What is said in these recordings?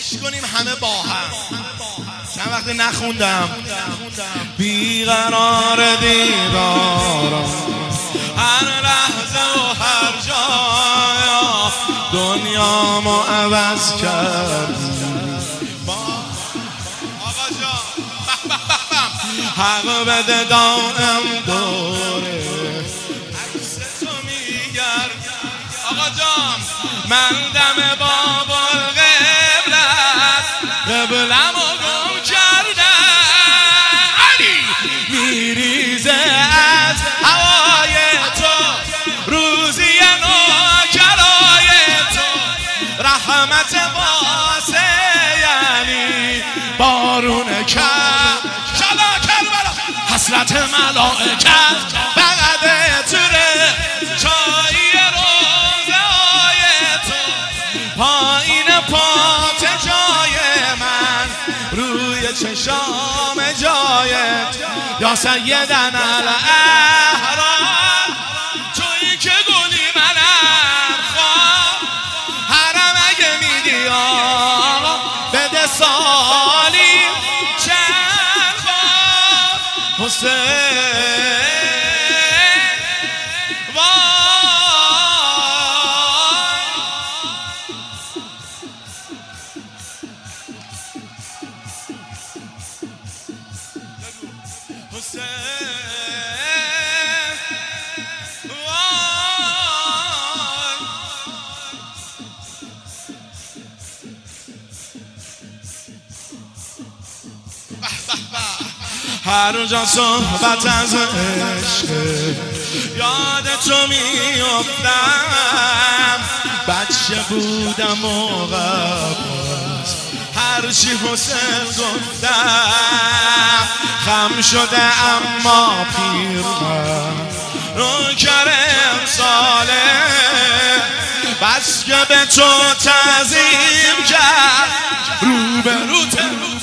عشق کنیم همه با هم. چند وقت نخوندم بیقرار دیدارم، هر لحظه و هر جا دنیامو عوض کرد. آقا جان حق بده دائم دوره عکس تو میگرد. آقا جان من دم بابا قبلمو گم کردم، علی میریزه از هوای تو روزی نوکرای تو، رحمت واسه یعنی بارون کرد شلا کربلا، حسرت ملائکت بغده تره چایی روزه های تو، پایین پات جای من روی چشام جایت یا سیدنا الاحرار، تویی که گلی منم خواه حرم اگه میدی آقا بده سالی چند بار حسین. هر جا صحبت از عشق یاد تو میافتم، بچه بودم موقع هرچی حسین گفتم، خم شده اما پیرم نوکر امساله، بس که به تو تعظیم کرد روبروت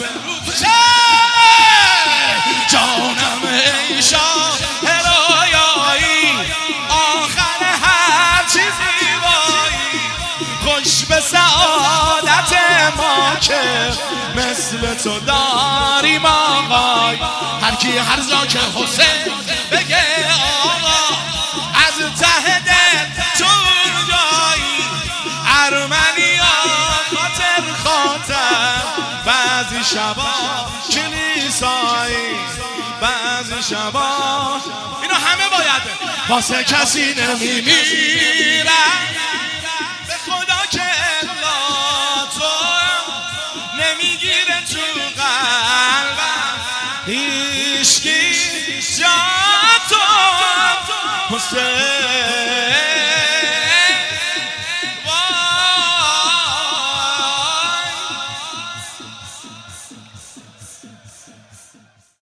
جانم ای شاه هرایایی، آخر هر چی زیبایی، خوش به سعادت ما که مثل تو داریم آقای. هر کی هر جا که حسین بگه آقا از ته دل تو جایی، ارمنیا خاطر بعضی شبا کلیسایی، بعضی شبا اینو همه باید واسه کسی نمیمیرن، به خدا که الا تو نمیگیره تو قلبم هیچکی جا تو حسین.